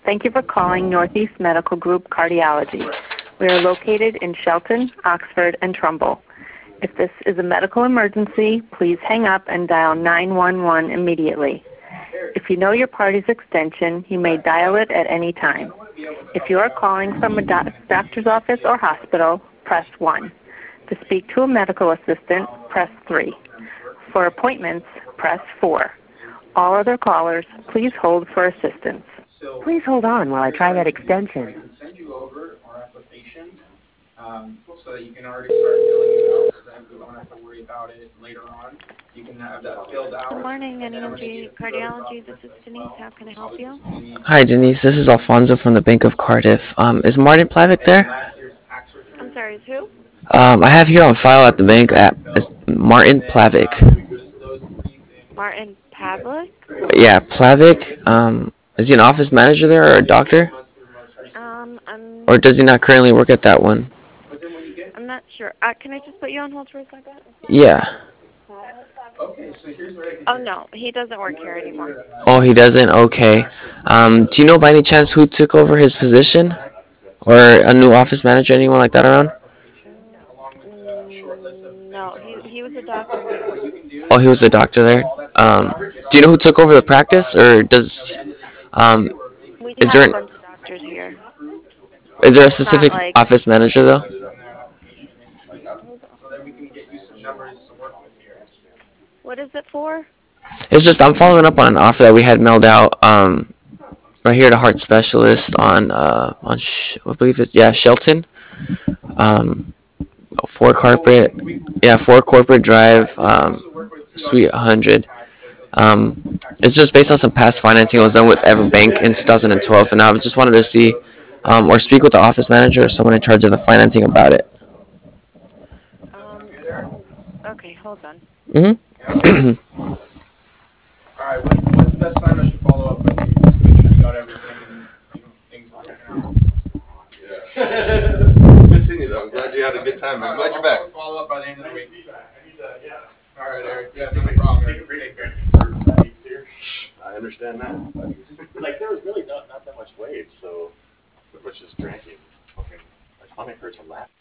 Thank you for calling Northeast Medical Group Cardiology. We are located in Shelton, Oxford, and Trumbull. If this is a medical emergency, please hang up and dial 911 immediately. If you know your party's extension, you may dial it at any time. If you are calling from a doctor's office or hospital, press 1. To speak to a medical assistant, press 3. For appointments, press 4. All other callers, please hold for assistance. Please hold on while I try that extension. I can send you over our application so that you can already start filling it out, so that we don't have to worry about it later on. You can have that filled out. Good morning, NEMG Cardiology. This is Denise. How can I help you? Hi, Denise. This is Alfonso from the Bank of Cardiff. Is Martin Plavic there? I'm sorry, is who? I have here on file at the bank is Martin Plavic. Martin Pavlik? Yeah, Plavic. Is he an office manager there or a doctor? Or does he not currently work at that one? I'm not sure. Can I just put you on hold for a second? Yeah. Oh, no. He doesn't work here anymore. Oh, he doesn't? Okay. Do you know by any chance who took over his position? Or a new office manager, anyone like that around? No, he was a doctor here. Oh, he was a doctor there. Do you know who took over the practice, or does We is have there a bunch of doctors here. is there a It's not specific like... office manager though? What is it for? It's just I'm following up on an offer that we had mailed out right here to Heart Specialist I believe it's Shelton. Um, 4 Corporate Drive, Suite 100. It's just based on some past financing that was done with Everbank in 2012, and I just wanted to see or speak with the office manager or someone in charge of the financing about it. Okay, hold on. All right, when's the best time I should follow up with you? Just make sure you got everything and things are working out. Yeah. Good seeing you, though. I'm glad you had a good time. I'm glad you're back. I'll follow up by the end of the week. All right, Eric. Yeah, no problem. Take care. I understand that. Like, there was really not that much wave, so, which is drinking. Okay. My stomach hurts from laughing.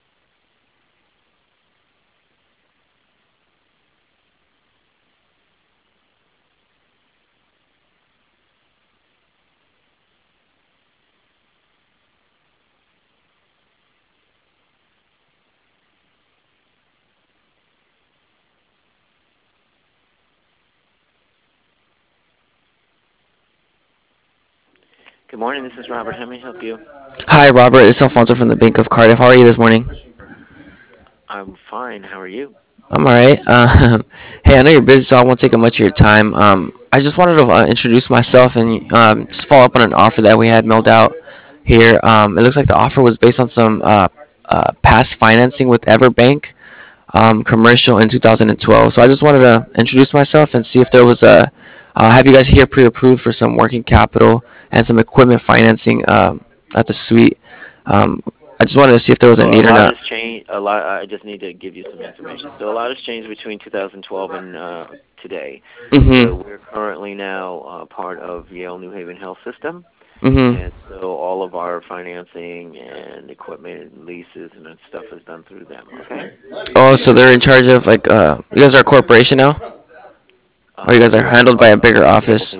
Good morning, this is Robert. How may I help you? Hi, Robert. It's Alfonso from the Bank of Cardiff. How are you this morning? I'm fine. How are you? I'm all right. Hey, I know you're busy, so I won't take up much of your time. I just wanted to introduce myself and just follow up on an offer that we had mailed out here. It looks like the offer was based on some past financing with Everbank commercial in 2012. So I just wanted to introduce myself and see if there was have you guys here pre-approved for some working capital and some equipment financing at the suite. I just wanted to see if there was a need or lot not. has changed. A lot. I just need to give you some information. So a lot has changed between 2012 and today. So we're currently now part of Yale New Haven Health System. And so all of our financing and equipment and leases and that stuff is done through them. Okay. Oh, so they're in charge of you guys are a corporation now? Or you guys are handled by a bigger office?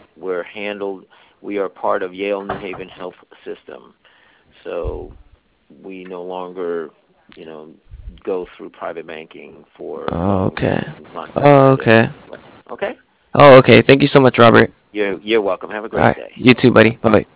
We are part of Yale New Haven Health System. So we no longer, go through private banking for. Oh, okay. Oh, okay. Okay. Oh, okay. Thank you so much, Robert. You're welcome. Have a great All right. day. You too, buddy. Bye-bye.